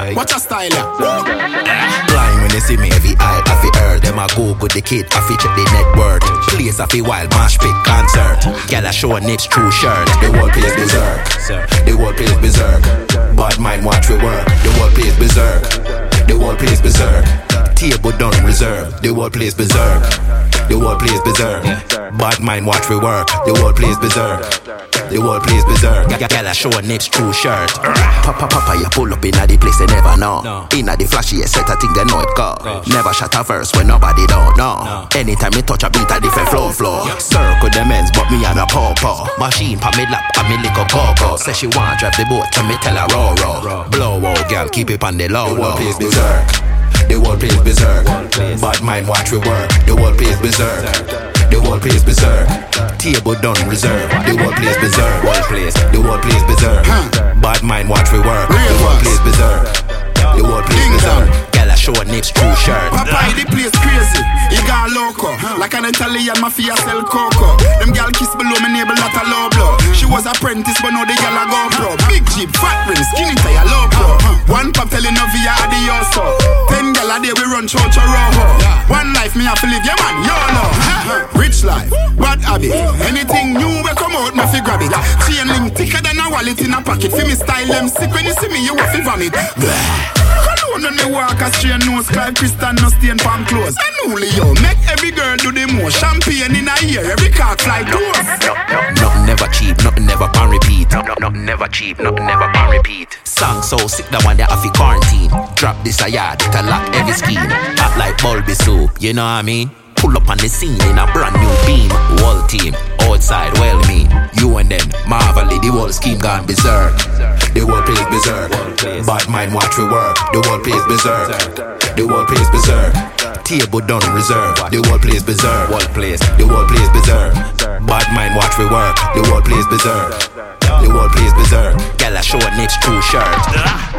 Watch a style, yeah. Blind when they see me, every eye I fi heard. Them a go with the kid, I fi check the net word. Place I fi wild, mash pit concert. Gal a show a nips true shirt. The whole place berserk, the whole place berserk. Bad mind watch we work. The whole place berserk, the whole place berserk. Table done reserve. The whole place berserk, the whole place berserk. Bad mind watch we work. The whole place berserk, the whole place berserk. Gal a show a nips true shirt. Papa, you pull up inna the place they never know. Inna the flashy set, I think they know it go. Never shut a verse when nobody don't know. Anytime me touch a beat, a different flow. Circle them ends, but me and a paw. Machine pa me lap, a me lick a coco. Say she want drive the boat, so me tell her row. Blow out, girl, keep it on the low. The whole place berserk, the whole place berserk. Bad mind watch we work. The whole place berserk, the whole place berserk. Table done reserve. The whole place berserk. The whole place berserk. Bad mind watch we work. The whole place berserk, the whole place berserk. Gal a show a nips true shirt. Papa, the place crazy. He got loco. Like an Italian mafia sell coco. Them gal kiss below me navel not a low blow. She was apprentice but now the gal a go pro. Big jeep, fat rim, skinny tie, low pro. One pop telling no via adioso. 10 gal a day we run chocho rojo. One life me have to live, yeah man, YOLO. Rich life, bad habit. Anything new we come out, me fi grab it. Chain link thicker than a wallet in a pocket. Fi me style them sick when you see me, you have to vomit. Alone on the walk a straight nose, Clive Christian no stain palm clothes. And only yo, make every girl do the most. Champagne in a ear, every cock fly close. Nothing never cheap, nothing never pan repeat. Nothing never cheap, nothing never pan repeat. Song so sick that one day I fi quarantine. Drop this a yard, it a lock every scheme. Act like Bulby soup, you know what I mean? Pull up on the scene in a brand new beam. Whole team, outside, well mean. You and them, marvelly, the whole scheme gone berserk. The whole place berserk. Bad mind watch we work. The whole place berserk, the whole place berserk. Table done reserve. The whole place berserk. The whole place berserk. Bad mind watch we work. The whole place berserk, the whole place berserk. Gal a show a nips true shirt.